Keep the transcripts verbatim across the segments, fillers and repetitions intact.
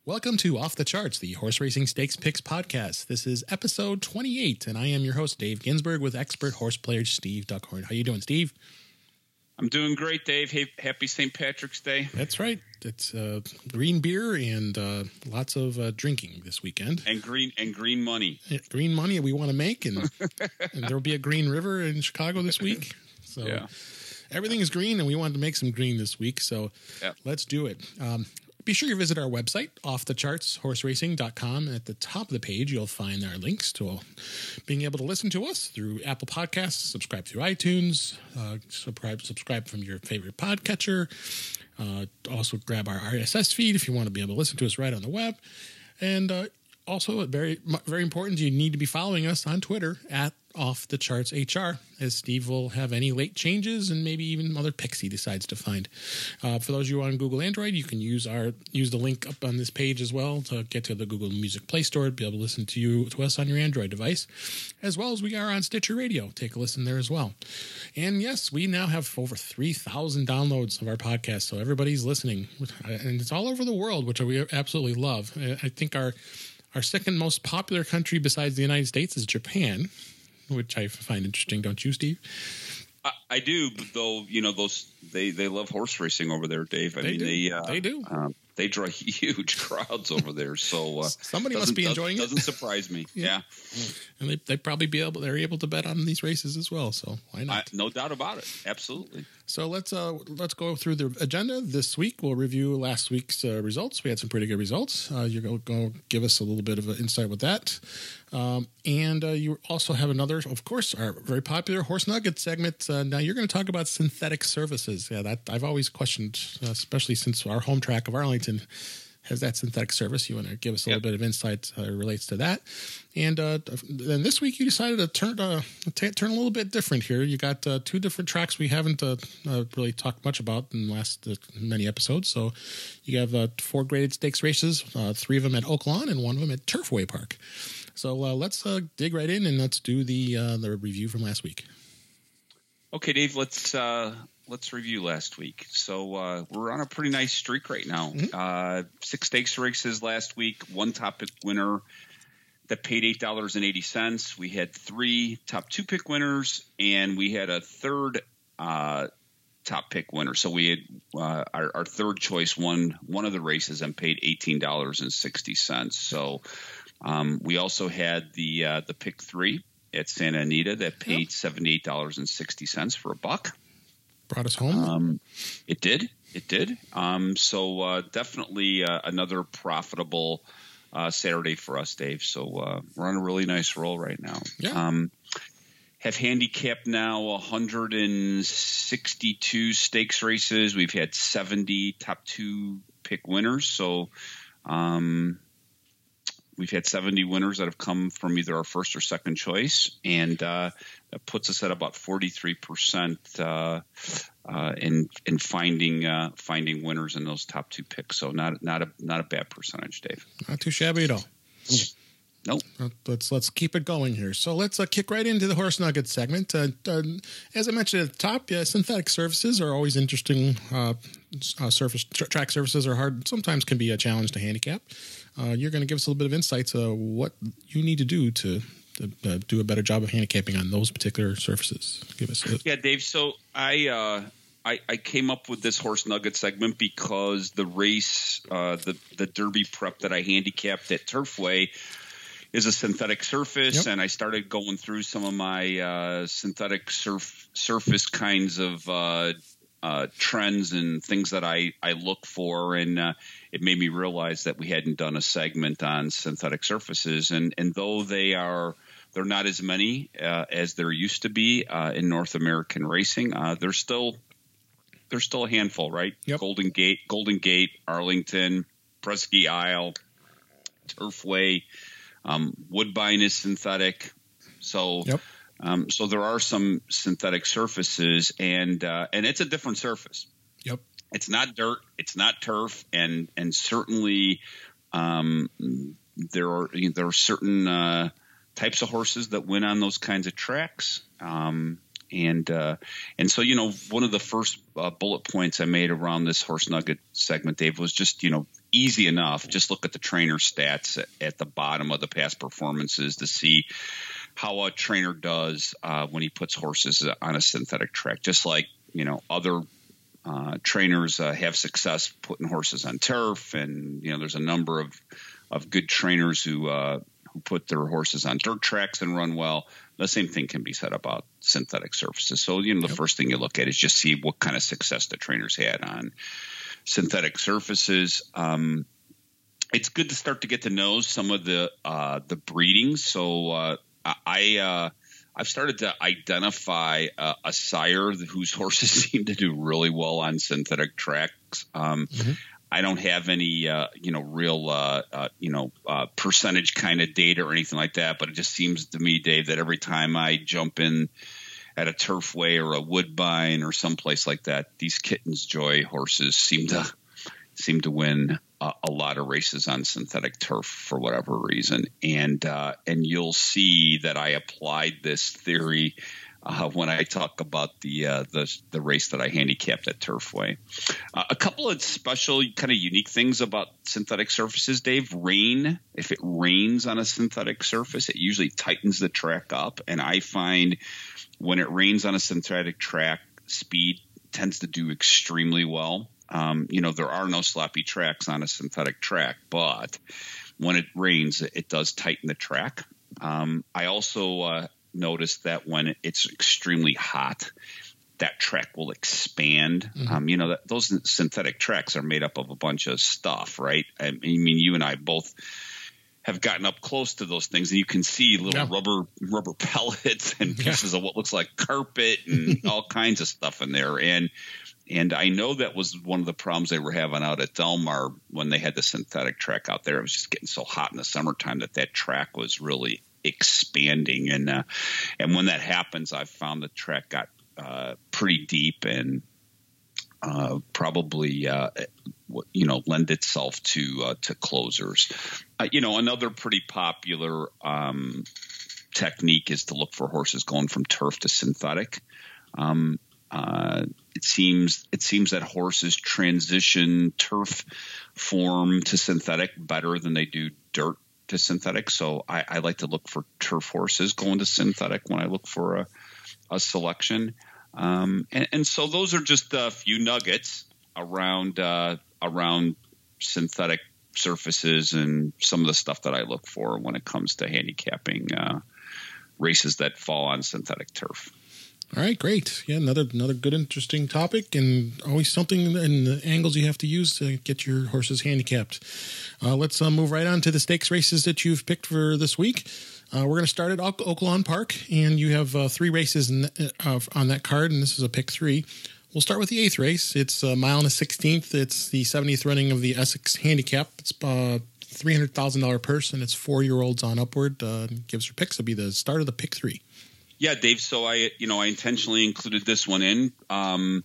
Welcome to Off the Charts, the Horse Racing Stakes Picks podcast. This is episode twenty-eight, and I am your host, Dave Ginsburg, with expert horse player Steve Duckhorn. How you doing, Steve? I'm doing great, Dave. Hey, happy Saint Patrick's Day. That's right. It's uh, green beer and uh, lots of uh, drinking this weekend. And green and green money. Yeah, green money we want to make, and, and there will be a green river in Chicago this week. So yeah. Everything is green, and we wanted to make some green this week, so yeah. Let's do it. Um, Be sure you visit our website, off the charts horse racing dot com. At the top of the page, you'll find our links to being able to listen to us through Apple Podcasts, subscribe through iTunes, uh, subscribe subscribe from your favorite podcatcher. Uh, also, grab our R S S feed if you want to be able to listen to us right on the web. And uh, also, very very important, you need to be following us on Twitter at Off the Charts H R, as Steve will have any late changes and maybe even other picks he decides to find. Uh, for those of you on Google Android, you can use our use the link up on this page as well to get to the Google Music Play Store, be able to listen to you to us on your Android device, as well as we are on Stitcher Radio. Take a listen there as well. And yes, we now have over three thousand downloads of our podcast, so everybody's listening, and it's all over the world, which we absolutely love. I think our our second most popular country besides the United States is Japan, which I find interesting, don't you, Steve? I, I do, though. You know, those they, they love horse racing over there, Dave. I they mean, do. they uh, they do. Um, they draw huge crowds over there. So uh, somebody must be enjoying doesn't, it. Doesn't surprise me. yeah. yeah, and they they probably be able they're able to bet on these races as well. So why not? I, no doubt about it. Absolutely. So let's uh let's go through the agenda this week. We'll review last week's uh, results. We had some pretty good results. Uh, you're going to give us a little bit of an insight with that. Um, and uh, you also have another, of course, our very popular Horse Nugget segment. Uh, now you're going to talk about synthetic surfaces. Yeah, that I've always questioned, uh, especially since our home track of Arlington has that synthetic surface. You want to give us a little yep. bit of insight uh, relates to that. And uh, then this week you decided to turn uh, t- turn a little bit different here. You got uh, two different tracks we haven't uh, uh, really talked much about in the last uh, many episodes. So you have uh, four graded stakes races, uh, three of them at Oaklawn and one of them at Turfway Park. So uh, let's uh, dig right in and let's do the uh, the review from last week. Okay, Dave, let's uh, let's review last week. So uh, we're on a pretty nice streak right now. Mm-hmm. Uh, six stakes races last week, one top pick winner that paid eight dollars and eighty cents. We had three top two pick winners, and we had a third uh, top pick winner. So we had uh, our, our third choice won one of the races and paid eighteen dollars and sixty cents. So um, we also had the uh, the pick three at Santa Anita that paid yep. seventy-eight dollars and sixty cents for a buck. Brought us home. Um, it did. It did. Um, so uh, definitely uh, another profitable uh, Saturday for us, Dave. So uh, we're on a really nice roll right now. Yeah. Um, have handicapped now one hundred sixty-two stakes races. We've had seventy top two pick winners. So um, we've had seventy winners that have come from either our first or second choice, and uh, that puts us at about forty-three percent uh, uh, in in finding uh, finding winners in those top two picks. So not not a not a bad percentage, Dave. Not too shabby at all. Nope. Let's let's keep it going here. So let's uh, kick right into the Horse Nugget segment. Uh, uh, as I mentioned at the top, yeah, synthetic surfaces are always interesting. Uh, uh, surface tra- track surfaces are hard. Sometimes can be a challenge to handicap. Uh, you're going to give us a little bit of insights to what you need to do to, to uh, do a better job of handicapping on those particular surfaces. Give us a- yeah, Dave. So I. Uh I, I came up with this Horse Nugget segment because the race, uh, the the Derby prep that I handicapped at Turfway is a synthetic surface, yep. and I started going through some of my uh, synthetic surf, surface kinds of uh, uh, trends and things that I, I look for, and uh, it made me realize that we hadn't done a segment on synthetic surfaces, and and though they are they're not as many uh, as there used to be uh, in North American racing, uh, they're still There's still a handful, right? Yep. Golden Gate, Golden Gate, Arlington, Presque Isle, Turfway, um, Woodbine is synthetic. So, yep. um, so there are some synthetic surfaces, and uh, and it's a different surface. Yep. It's not dirt, it's not turf, and and certainly um, there are you know, there are certain uh, types of horses that win on those kinds of tracks. Um, And uh, and so, you know, one of the first uh, bullet points I made around this Horse Nugget segment, Dave, was just, you know, easy enough. Just look at the trainer stats at, at the bottom of the past performances to see how a trainer does uh, when he puts horses on a synthetic track. Just like, you know, other uh, trainers uh, have success putting horses on turf, and you know, there's a number of of good trainers who uh, who put their horses on dirt tracks and run well. The same thing can be said about synthetic surfaces. So, you know, the yep. first thing you look at is just see what kind of success the trainers had on synthetic surfaces. Um, it's good to start to get to know some of the uh, the breedings. So uh, I uh, I've started to identify uh, a sire whose horses seem to do really well on synthetic tracks. Um, mm-hmm. I don't have any, uh, you know, real, uh, uh, you know, uh, percentage kind of data or anything like that. But it just seems to me, Dave, that every time I jump in at a Turfway or a Woodbine or someplace like that, these Kittens Joy horses seem to seem to win uh, a lot of races on synthetic turf for whatever reason. And uh, and you'll see that I applied this theory Uh, when I talk about the, uh, the the race that I handicapped at Turfway. Uh, a couple of special kind of unique things about synthetic surfaces, Dave. Rain, if it rains on a synthetic surface, it usually tightens the track up. And I find when it rains on a synthetic track, speed tends to do extremely well. Um, you know, there are no sloppy tracks on a synthetic track, but when it rains, it, it does tighten the track. Um, I also uh, noticed that when it's extremely hot, that track will expand. Mm-hmm. Um, you know, that, those synthetic tracks are made up of a bunch of stuff, right? I mean, you and I both have gotten up close to those things, and you can see little yeah. rubber rubber pellets and pieces yeah. of what looks like carpet and all kinds of stuff in there. And and I know that was one of the problems they were having out at Del Mar when they had the synthetic track out there. It was just getting so hot in the summertime that that track was really expanding. And uh, and when that happens, I've found the track got uh, pretty deep and uh, probably uh, you know lend itself to uh, to closers. Uh, you know, another pretty popular um, technique is to look for horses going from turf to synthetic. Um, uh, it seems it seems that horses transition turf form to synthetic better than they do dirt to synthetic. So I, I like to look for turf horses going to synthetic when I look for a, a selection. Um, and, and so those are just a few nuggets around uh, around synthetic surfaces and some of the stuff that I look for when it comes to handicapping uh, races that fall on synthetic turf. All right, great. Yeah, another another good, interesting topic, and always something in the angles you have to use to get your horses handicapped. Uh, let's uh, move right on to the stakes races that you've picked for this week. Uh, we're going to start at Oaklawn Park, and you have uh, three races in the, uh, on that card, and this is a pick three. We'll start with the eighth race. It's a mile and a sixteenth. It's the seventieth running of the Essex Handicap. It's uh, three hundred thousand dollars purse, and it's four-year-olds on upward. Uh, gives her picks. It'll be the start of the pick three. Yeah, Dave. So I, you know, I intentionally included this one in um,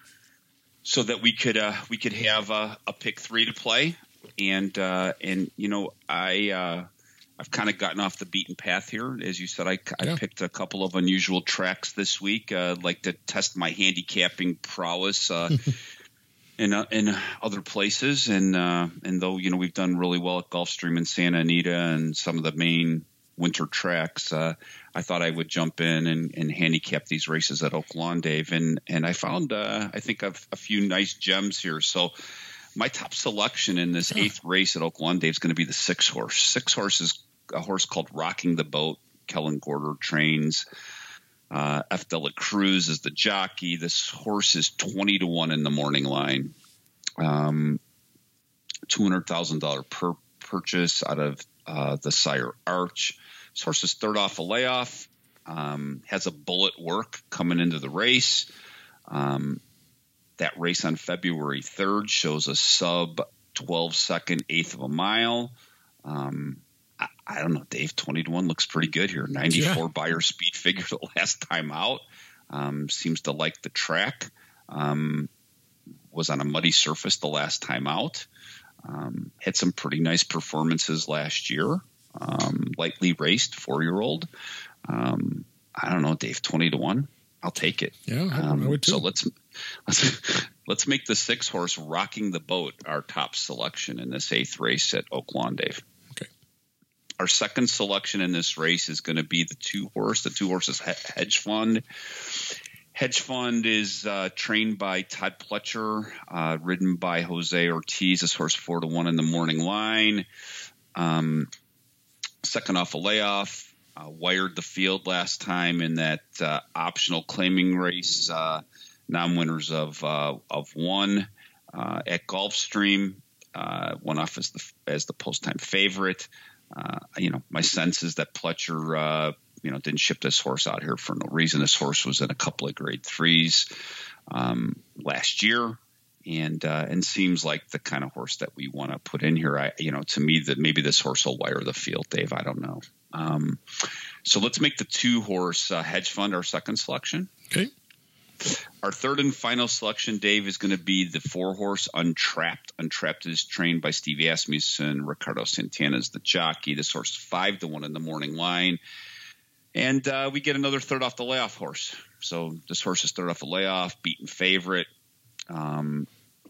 so that we could uh, we could have a, a pick three to play, and uh, and you know, I uh, I've kind of gotten off the beaten path here, as you said. I, I yeah. picked a couple of unusual tracks this week. Uh, like to test my handicapping prowess uh, in uh, in other places, and uh, and though you know we've done really well at Gulfstream and Santa Anita and some of the main winter tracks, uh, I thought I would jump in and, and handicap these races at Oaklawn, Dave. And, and I found, uh, I think, a, a few nice gems here. So my top selection in this eighth race at Oaklawn, Dave, is going to be the six horse. Six horse is a horse called Rocking the Boat. Kellen Gorder trains. Uh, F. De La Cruz is the jockey. This horse is twenty to one in the morning line. Um, two hundred thousand dollars per purchase out of uh, the sire Arch. This horse is third off a layoff, um, has a bullet work coming into the race. Um, that race on February third shows a sub twelve second eighth of a mile. Um, I, I don't know, Dave, twenty to one looks pretty good here. ninety-four yeah. buyer speed figure the last time out. Um, seems to like the track. Um, was on a muddy surface the last time out. Um, had some pretty nice performances last year. Um, lightly raced four-year-old. Um, I don't know, Dave, twenty to one. I'll take it. Yeah, I, um, I would too. So let's let's, let's make the six horse Rocking the Boat our top selection in this eighth race at Oak Lawn, Dave. Okay. Our second selection in this race is going to be the two horse, the two horses Hedge Fund. Hedge Fund is uh, trained by Todd Pletcher, uh, ridden by Jose Ortiz. This horse four to one in the morning line. Um, second off a layoff, uh, wired the field last time in that uh, optional claiming race. Uh, non-winners of uh, of one uh, at Gulfstream. Uh, went off as the as the post time favorite. Uh, you know, my sense is that Pletcher. Uh, You know, didn't ship this horse out here for no reason. This horse was in a couple of grade threes um, last year, and uh, and seems like the kind of horse that we want to put in here. I, you know, to me, that maybe this horse will wire the field, Dave. I don't know. Um, so let's make the two horse uh, Hedge Fund our second selection. Okay. Our third and final selection, Dave, is going to be the four horse Untrapped. Untrapped is trained by Steve Asmussen. Ricardo Santana is the jockey. This horse is five to one in the morning line. And uh, we get another third off the layoff horse. So this horse is third off the layoff, beaten favorite. Um,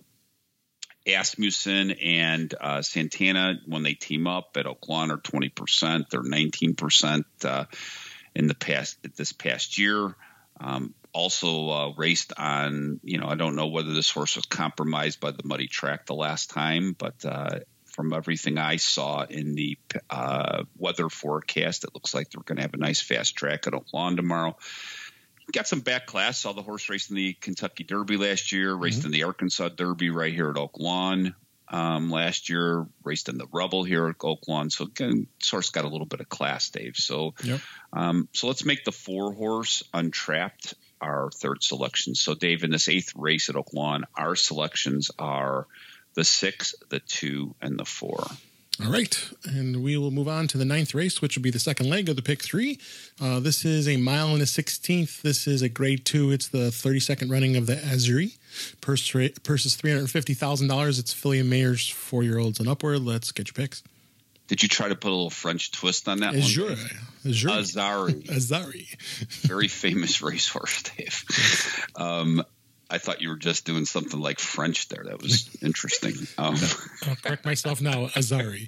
Asmussen and uh, Santana, when they team up at Oak Lawn, are twenty percent. They're nineteen percent uh, in the past this past year. Um, also uh, raced on, you know, I don't know whether this horse was compromised by the muddy track the last time, but uh, from everything I saw in the uh, weather forecast, it looks like they're going to have a nice fast track at Oak Lawn tomorrow. Got some back class. Saw the horse race in the Kentucky Derby last year, raced mm-hmm. in the Arkansas Derby right here at Oak Lawn um, last year, raced in the Rebel here at Oak Lawn. So again, this horse got a little bit of class, Dave. So, yep. um, so let's make the four horse Untrapped our third selection. So Dave, in this eighth race at Oak Lawn, our selections are the six, the two, and the four. All right. And we will move on to the ninth race, which will be the second leg of the pick three. Uh, this is a mile and a sixteenth. This is a grade two. It's the thirty-second running of the Azuri. Purse, rate, purse is three hundred fifty thousand dollars. It's filly and mares, four-year-olds and upward. Let's get your picks. Did you try to put a little French twist on that Azure. one? Azure. Azari. Azari. Very famous racehorse, Dave. Um, I thought you were just doing something like French there. That was interesting. Um, I'll correct myself now. Azari.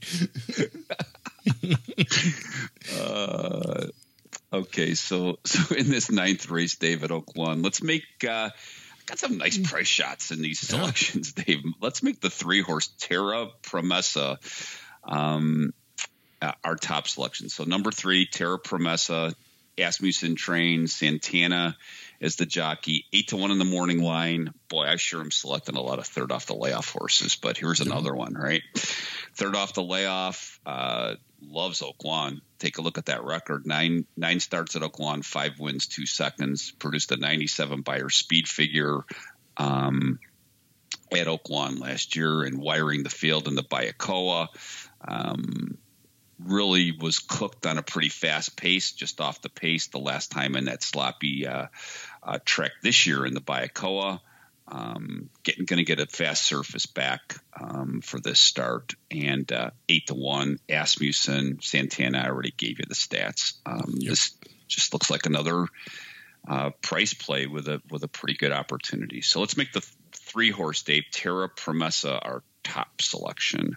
uh, okay, so so in this ninth race, Dave, at Oak Lawn, let's make uh, – got some nice price shots in these selections, yeah. Dave. Let's make the three-horse Terra Promessa um, uh, our top selection. So number three, Terra Promessa, Asmussen trained, Santana is the jockey, eight to one in the morning line. Boy, I sure am selecting a lot of third off the layoff horses, but here's another one, right? Third off the layoff, uh, loves Oak Lawn. Take a look at that record. Nine nine starts at Oak Lawn, five wins, two seconds, produced a ninety-seven Beyer speed figure um, at Oak Lawn last year, and wiring the field in the Bayakoa. Um, really was cooked on a pretty fast pace, just off the pace the last time in that sloppy uh, uh, trek this year in the Bayakoa. Um, getting going to get a fast surface back um, for this start, and uh, eight to one. Asmussen, Santana, I already gave you the stats. Um, yep. This just looks like another uh, price play with a with a pretty good opportunity. So let's make the th- three horse, Dave, Terra Promessa our top selection.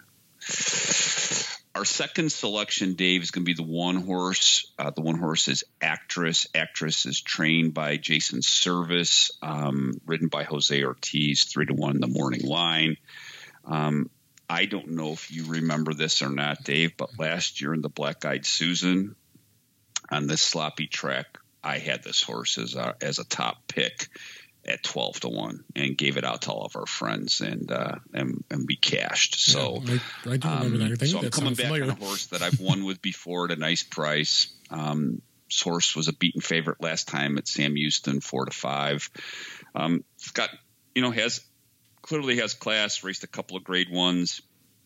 Our second selection, Dave, is going to be the one horse. Uh, the one horse is Actress. Actress is trained by Jason Service, um, ridden by Jose Ortiz, three to one in the morning line. Um, I don't know if you remember this or not, Dave, but last year in the Black Eyed Susan, on this sloppy track, I had this horse as a, as a top pick at twelve to one, and gave it out to all of our friends, and uh, and, and we cashed. So, yeah, I, I do remember um, that. I so I'm that coming back familiar. on a horse that I've won with before at a nice price. Um, this horse was a beaten favorite last time at Sam Houston, four to five. Um, it's got, you know, has clearly has class. Raced a couple of grade ones.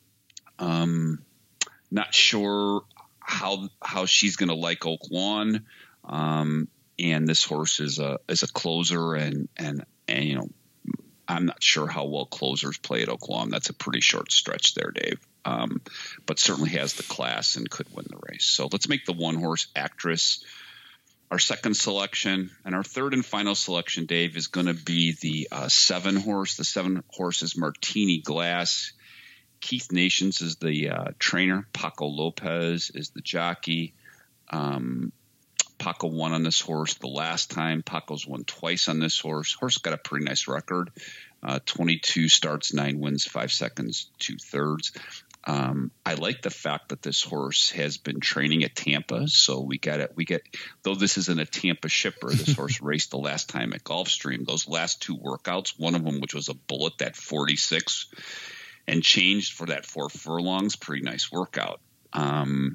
Um, not sure how how she's going to like Oak Lawn. Um, And this horse is a is a closer, and, and and you know, I'm not sure how well closers play at Oak Lawn. That's a pretty short stretch there, Dave. Um, but certainly has the class and could win the race. So let's make the one horse Actress our second selection, and our third and final selection, Dave, is going to be the uh, seven horse. The seven horse is Martini Glass. Keith Nations is the uh, trainer. Paco Lopez is the jockey. Um, Paco won on this horse the last time. Paco's won twice on this horse. Horse got a pretty nice record. Uh, twenty-two starts, nine wins, five seconds, two thirds. Um, I like the fact that this horse has been training at Tampa. So we got it. We get, though this isn't a Tampa shipper, this horse raced the last time at Gulfstream. Those last two workouts, one of them, which was a bullet, that forty-six and changed for that four furlongs, pretty nice workout. Um,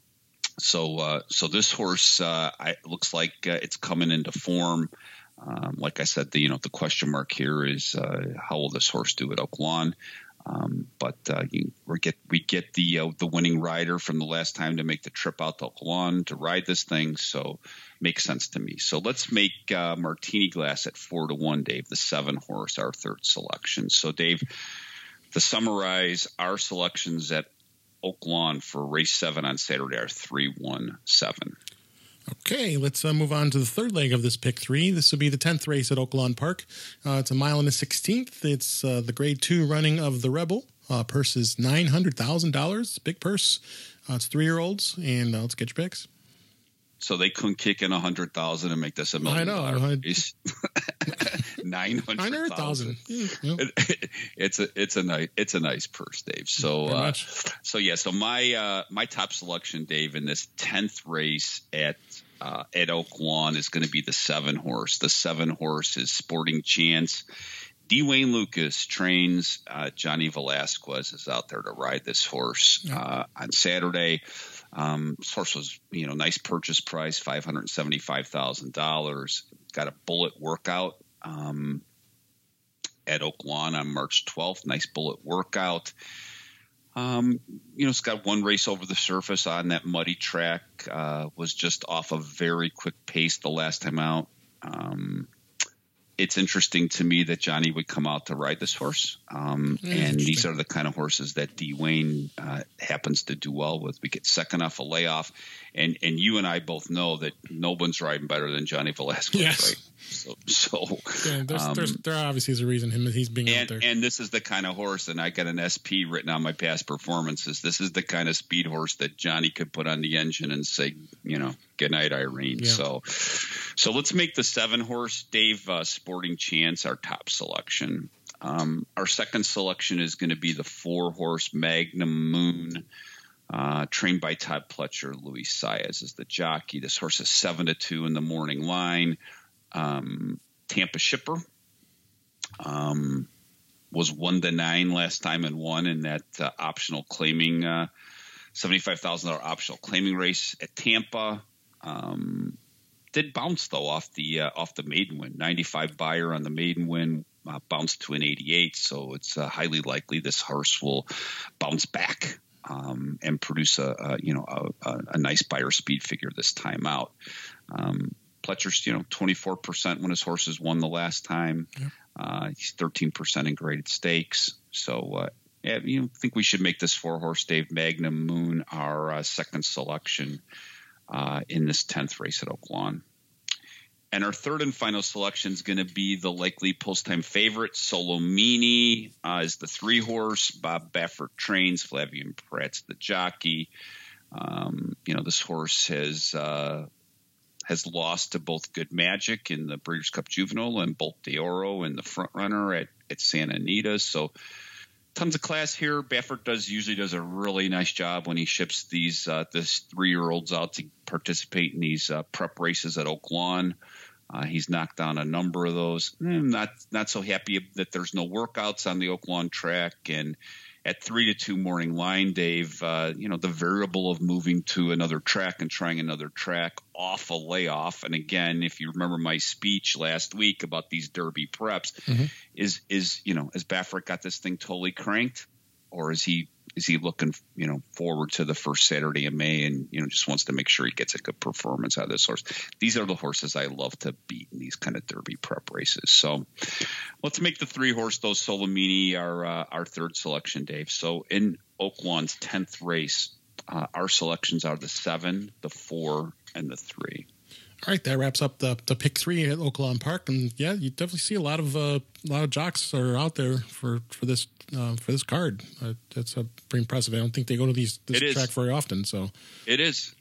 so, uh, so this horse, uh, I, looks like uh, it's coming into form. Um, like I said, the, you know, the question mark here is, uh, how will this horse do at Oaklawn? Um, but uh, you, we get we get the uh, the winning rider from the last time to make the trip out to Oaklawn to ride this thing, so makes sense to me. So let's make uh, Martini Glass at four to one, Dave, the seven horse, our third selection. So Dave, to summarize, our selections at Oaklawn for race seven on Saturday are three, one, seven. Okay, let's uh, move on to the third leg of this pick three. This will be the tenth race at Oaklawn Park. Uh, it's a mile and a sixteenth. It's uh, the grade two running of the Rebel. Uh, purse is nine hundred thousand dollars. Big purse. Uh, it's three-year-olds, and uh, let's get your picks. So they couldn't kick in one hundred thousand dollars and make this a million dollars. I know. nine hundred thousand dollars. Yeah, yeah. It's a it's a nice it's a nice purse, Dave. So uh, so yeah. So my uh, my top selection, Dave, in this tenth race at uh, at Oaklawn is going to be the seven horse. The seven horse is Sporting Chance. Dwayne Lucas trains. Uh, Johnny Velasquez is out there to ride this horse uh, on Saturday. Um, this horse was, you know, nice purchase price, five hundred seventy-five thousand dollars. Got a bullet workout um, at Oaklawn on March twelfth. Nice bullet workout. Um, you know, it's got one race over the surface on that muddy track. Uh, was just off a very quick pace the last time out. Um, It's interesting to me that Johnny would come out to ride this horse. Um, and these are the kind of horses that Dwayne uh, happens to do well with. We get second off a layoff. And and you and I both know that no one's riding better than Johnny Velasquez, yes. right? So, so yeah, there's, um, there's, there obviously is a reason him he's being and, out there. And this is the kind of horse, and I got an S P written on my past performances. This is the kind of speed horse that Johnny could put on the engine and say, you know, good night, Irene. Yeah. So, so let's make the seven horse, Dave, uh, Sporting Chance, our top selection. Um, our second selection is going to be the four horse Magnum Moon. Uh, trained by Todd Pletcher. Luis Saez is the jockey. This horse is seven to two in the morning line. Um, Tampa shipper um, was one to nine last time and won in that uh, optional claiming uh, seventy-five thousand dollars optional claiming race at Tampa. Um, did bounce though off the uh, off the maiden win. ninety-five buyer on the maiden win, uh, bounced to an eighty-eight. So it's uh, highly likely this horse will bounce back. Um, and produce a, a you know a, a, a nice buyer speed figure this time out. Um, Pletcher's you know twenty-four percent when his horses won the last time. Yeah. Uh, he's thirteen percent in graded stakes. So uh, yeah, you know, think we should make this four horse Dave Magnum Moon our uh, second selection uh, in this tenth race at Oaklawn. And our third and final selection is going to be the likely post-time favorite. Solomini uh, is the three-horse. Bob Baffert trains. Flavien Prat's the jockey. Um, you know, this horse has uh, has lost to both Good Magic in the Breeders' Cup Juvenile and Bolt d'Oro in the front runner at, at Santa Anita. So tons of class here. Baffert does usually does a really nice job when he ships these uh, this three-year-olds out to participate in these uh, prep races at Oaklawn. Uh, he's knocked down a number of those. I'm not not so happy that there's no workouts on the Oaklawn track. And at three to two morning line, Dave, uh, you know, the variable of moving to another track and trying another track off a layoff. And again, if you remember my speech last week about these Derby preps, mm-hmm. is is you know, has Baffert got this thing totally cranked, or is he is he looking, you know, forward to the first Saturday in May and, you know, just wants to make sure he gets a good performance out of this horse? These are the horses I love to beat in these kind of Derby prep races. So let's make the three horse, those Solomini, our, uh, our third selection, Dave. So in Oaklawn's tenth race, uh, our selections are the seven, the four, and the three. All right, that wraps up the the pick three at Oaklawn Park, and yeah, you definitely see a lot of uh, a lot of jocks are out there for for this uh, for this card. Uh, that's uh, pretty impressive. I don't think they go to these this it track is. very often. So it is,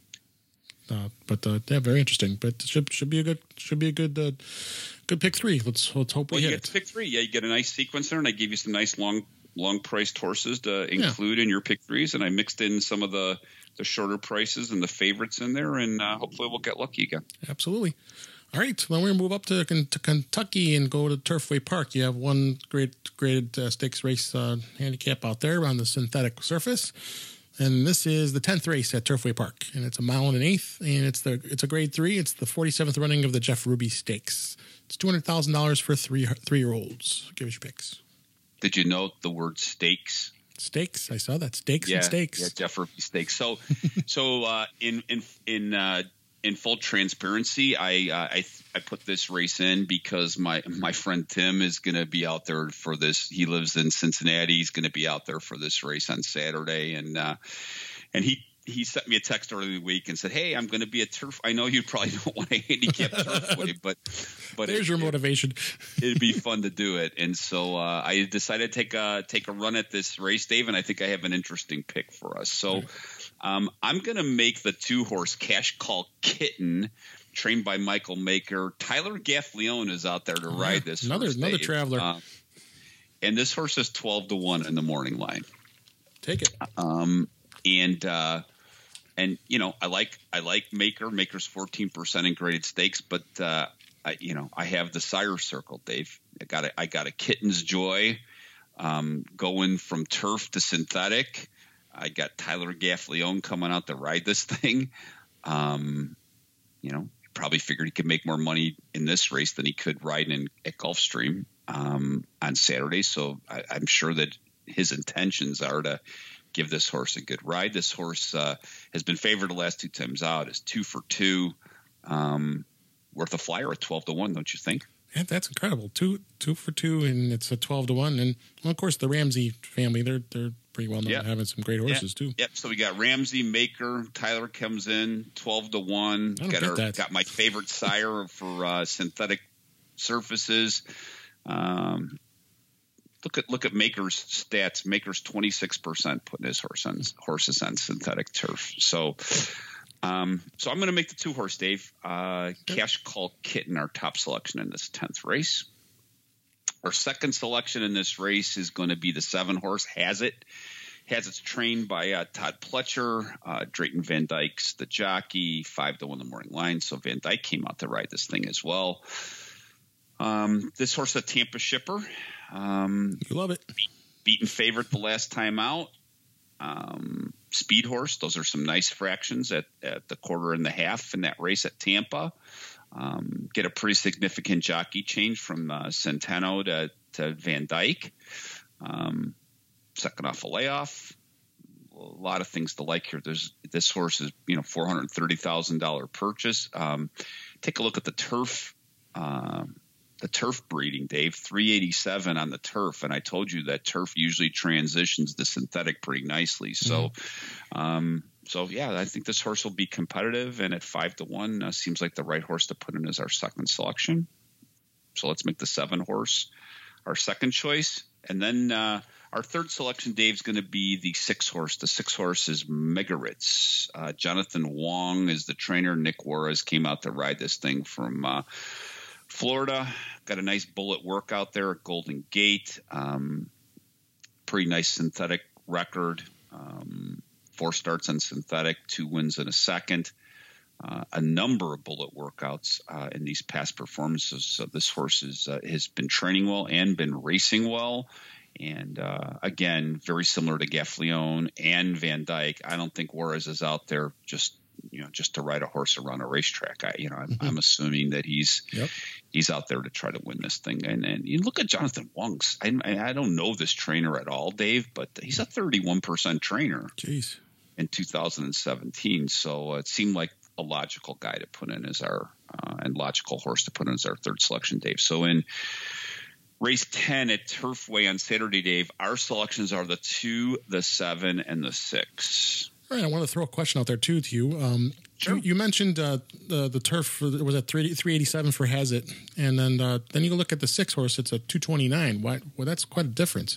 uh, but uh, yeah, very interesting. But should should be a good should be a good uh, good pick three. Let's let's hope we well, hit you it. get pick three. Yeah, you get a nice sequencer, and I gave you some nice long long priced horses to include yeah. in your pick threes, and I mixed in some of the. the shorter prices and the favorites in there, and uh, hopefully we'll get lucky again. Absolutely. All right, then we're going to move up to, to Kentucky and go to Turfway Park. You have one great graded uh, stakes race uh, handicap out there on the synthetic surface, and this is the tenth race at Turfway Park, and it's a mile and an eighth, and it's the it's a grade three. It's the forty-seventh running of the Jeff Ruby Stakes. It's two hundred thousand dollars for three three year olds. Give us your picks. Did you note the word stakes? Steaks. I saw that. Steaks yeah, and steaks. Yeah, Jeff Ruby Steaks. So, so uh, in in in uh, in full transparency, I uh, I I put this race in because my my friend Tim is going to be out there for this. He lives in Cincinnati. He's going to be out there for this race on Saturday, and uh, and he. He sent me a text earlier in the week and said, "Hey, I'm going to be a turf. I know you probably don't want to handicap Turfway, but but there's it, your motivation. It, it'd be fun to do it." And so uh, I decided to take a take a run at this race, Dave. And I think I have an interesting pick for us. So um, I'm going to make the two horse Cash Call Kitten, trained by Michael Maker. Tyler Gaffleone is out there to yeah, ride this. Another horse, another Dave. traveler. Uh, and this horse is twelve to one in the morning line. Take it. Um, and uh, And, you know, I like I like Maker. Maker's fourteen percent in graded stakes, but, uh, I, you know, I have the sire circle, Dave. I got a, I got a Kitten's Joy um, going from turf to synthetic. I got Tyler Gaffleone coming out to ride this thing. Um, you know, he probably figured he could make more money in this race than he could riding in, at Gulfstream um, on Saturday. So I, I'm sure that his intentions are to give this horse a good ride. This horse uh, has been favored the last two times out. Is two for two, um, worth a flyer at twelve to one, don't you think? Yeah, that's incredible. Two two for two, and it's a twelve to one. And well, of course, the Ramsey family they're they're pretty well known yep. for having some great horses yep. too. Yep. So we got Ramsey, Maker, Tyler comes in twelve to one. I don't got get our, that. got my favorite sire for uh, synthetic surfaces. Um, Look at look at Maker's stats. Maker's twenty-six percent putting his horse on horses on synthetic turf. So, um, so I'm going to make the two horse, Dave. Uh, Cash Call Kitten, our top selection in this tenth race. Our second selection in this race is going to be the seven horse Has It. Has It's trained by uh, Todd Pletcher. Uh, Drayton Van Dyke's the jockey. Five to one the morning line. So Van Dyke came out to ride this thing as well. Um, this horse, a Tampa Shipper. Um, you love it. Be- beaten favorite the last time out. Um, speed horse. Those are some nice fractions at, at the quarter and the half in that race at Tampa. Um, get a pretty significant jockey change from uh, Centeno to, to Van Dyke. Um, second off a layoff. A lot of things to like here. There's this horse is you know four hundred thirty thousand dollar purchase. Um, take a look at the turf. Um, The turf breeding, Dave, three eighty-seven on the turf. And I told you that turf usually transitions to synthetic pretty nicely. So, mm-hmm. um, so yeah, I think this horse will be competitive. And at five to one, uh, seems like the right horse to put in as our second selection. So let's make the seven horse our second choice. And then uh, our third selection, Dave's going to be the six horse. The six horse is Megaritz. Uh, Jonathan Wong is the trainer. Nick Juarez came out to ride this thing from uh, Florida. Got a nice bullet workout there at Golden Gate. Um, pretty nice synthetic record. Um, four starts on synthetic, two wins in a second. Uh, a number of bullet workouts uh, in these past performances. So this horse is, uh, has been training well and been racing well. And uh, again, very similar to Gaffleone and Van Dyke. I don't think Juarez is out there just you know, just to ride a horse around a racetrack. I, you know, I'm, mm-hmm. I'm assuming that he's yep. he's out there to try to win this thing. And and you look at Jonathan Wong's. I, I don't know this trainer at all, Dave, but he's a thirty-one percent trainer. Jeez. In two thousand seventeen, so it seemed like a logical guy to put in as our uh, and logical horse to put in as our third selection, Dave. So in race ten at Turfway on Saturday, Dave, our selections are the two, the seven, and the six. All right, I want to throw a question out there too to you. Um, sure. You, you mentioned uh, the the turf was at three eighty-seven for Hazit, and then uh, then you look at the six horse, it's a two twenty-nine. Why? Well, that's quite a difference.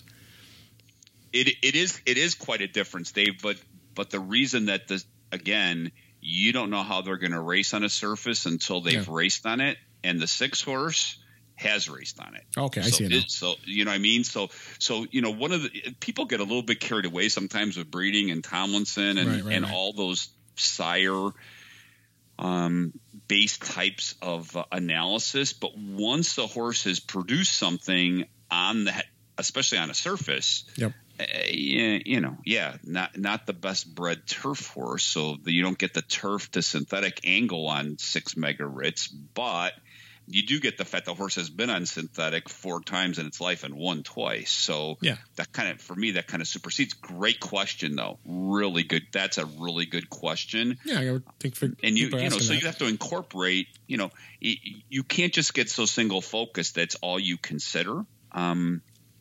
It it is it is quite a difference, Dave. But but the reason that the again, you don't know how they're going to race on a surface until they've yeah. raced on it, and the six horse has raced on it. Okay, so I see it now. It, so you know what I mean. So so you know one of the people get a little bit carried away sometimes with breeding and Tomlinson and, right, right, and right. all those sire um, based types of uh, analysis. But once the horse has produced something on that, especially on a surface, yep. uh, yeah, you know, yeah, not not the best bred turf horse, so the, you don't get the turf to synthetic angle on six mega Ritz, but you do get the fact the horse has been on synthetic four times in its life and won twice. So yeah, that kind of, for me, that kind of supersedes. Great question, though. Really good. That's a really good question. Yeah, I would think for and you, you know, so that. you have to incorporate. You know, you can't just get so single focused. That's all you consider. Um,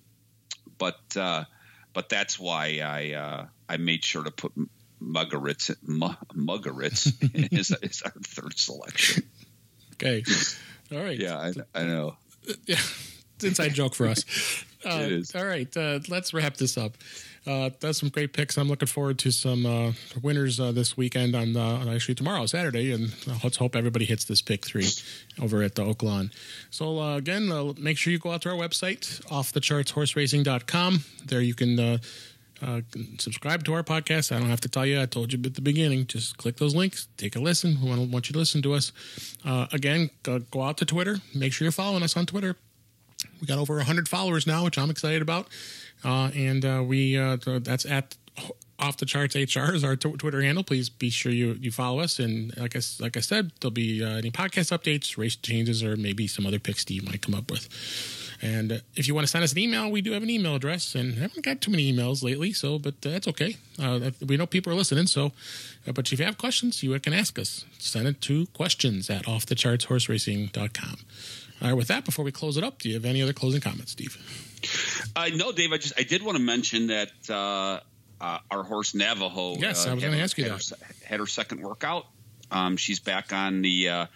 but uh, but that's why I uh, I made sure to put Mugaritz Mugaritz is, is our third selection. Okay. All right. Yeah, I, I know. Yeah, it's an inside joke for us. Uh, it is. All right, uh, let's wrap this up. Uh, that's some great picks. I'm looking forward to some uh, winners uh, this weekend on uh, actually tomorrow, Saturday, and let's hope everybody hits this pick three over at the Oaklawn. So uh, again, uh, make sure you go out to our website, off the charts horse racing dot com. There you can uh, uh, subscribe to our podcast. I don't have to tell you. I told you at the beginning. Just click those links. Take a listen. We want, want you to listen to us. Uh, again, go, go out to Twitter. Make sure you're following us on Twitter. We got over one hundred followers now, which I'm excited about. Uh, and uh, we uh, that's at Off the Charts H R is our t- Twitter handle. Please be sure you, you follow us. And like I, like I said, there'll be uh, any podcast updates, race changes, or maybe some other picks Steve might come up with. And uh, if you want to send us an email, we do have an email address, and I haven't got too many emails lately, so but uh, that's okay. Uh, we know people are listening, so uh, but if you have questions, you can ask us. Send it to questions at off the charts horse racing dot com. All right, with that, before we close it up, do you have any other closing comments, Steve? Uh, no, Dave. I just I did want to mention that uh, uh, our horse Navajo. Yes, uh, I was going to ask you had that. Her, had her second workout. Um, she's back on the. Uh,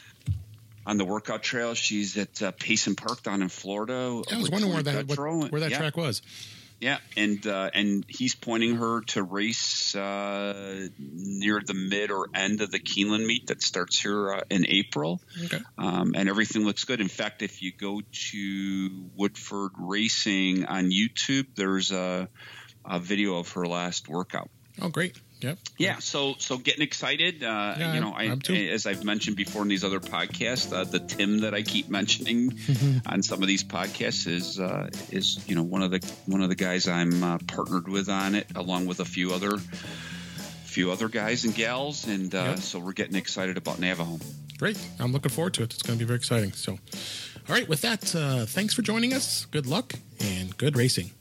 On the workout trail, she's at uh, Payson Park down in Florida. Yeah, I was wondering where that what, where that yeah. track was. Yeah, and uh, and he's pointing her to race uh, near the mid or end of the Keeneland meet that starts here uh, in April. Okay, um, and everything looks good. In fact, if you go to Woodford Racing on YouTube, there's a, a video of her last workout. Oh, great. Yep. Yeah. So, so getting excited. Uh, yeah, you know, I, as I've mentioned before in these other podcasts, uh, the Tim that I keep mentioning on some of these podcasts is uh, is you know one of the one of the guys I'm uh, partnered with on it, along with a few other few other guys and gals, and uh, yep. so we're getting excited about Navajo. Great. I'm looking forward to it. It's going to be very exciting. So, all right. With that, uh, thanks for joining us. Good luck and good racing.